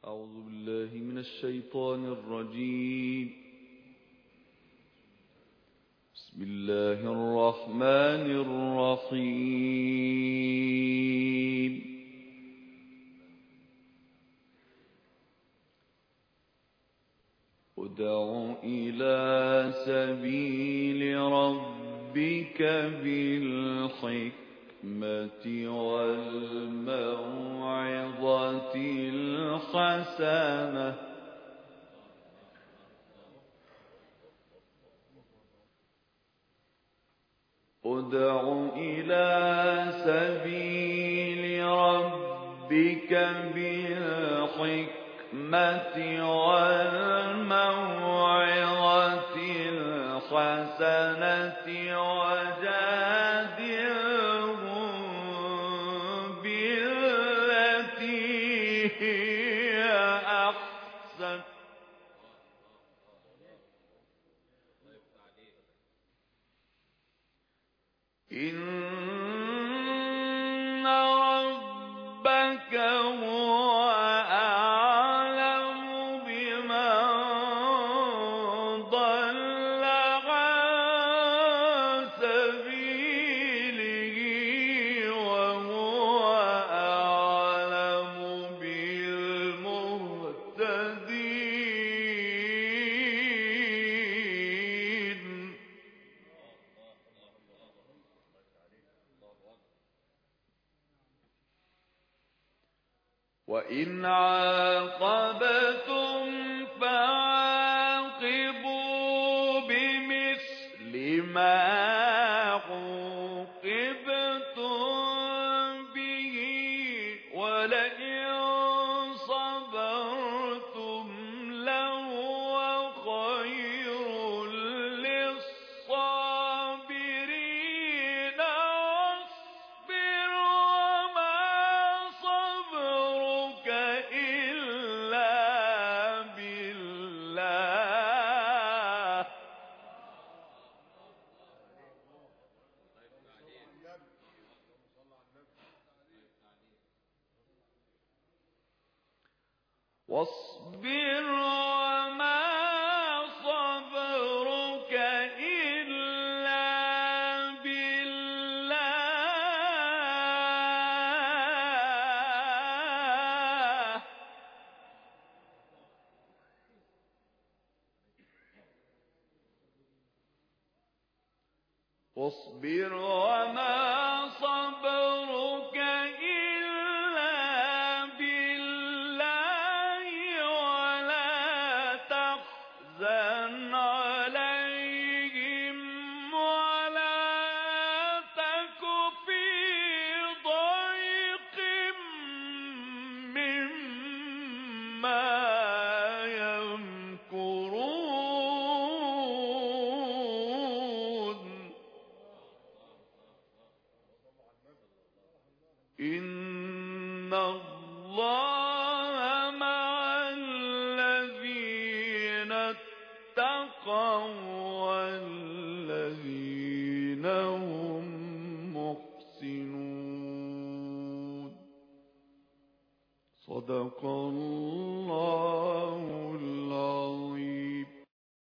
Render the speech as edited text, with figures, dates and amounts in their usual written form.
أعوذ بالله من الشيطان الرجيم. بسم الله الرحمن الرحيم. ادع إلى سبيل ربك بالحكمة والموعظة الحسنة ادع إلى سبيل ربك بالحكمة والموعظة الحسنة وجادلهم بالتي هي أحسن إن ربك هو أعلم بمن ضل عن سبيله وهو أعلم بالمهتدين. وإن عاقبتم فعاقبوا بمثل ما عوقبتم به ولئن صبرتم لهو خير للصابرين. واصبر وما صبرك إلا بالله واصبر وما صبرك إلا بالله واصبر وما صبرك إلا بالله ولا تحزن عليهم ولا تك في ضيق مما يمكرون. إن الله مع الذين اتقوا والذين هم محسنون. صدق الله.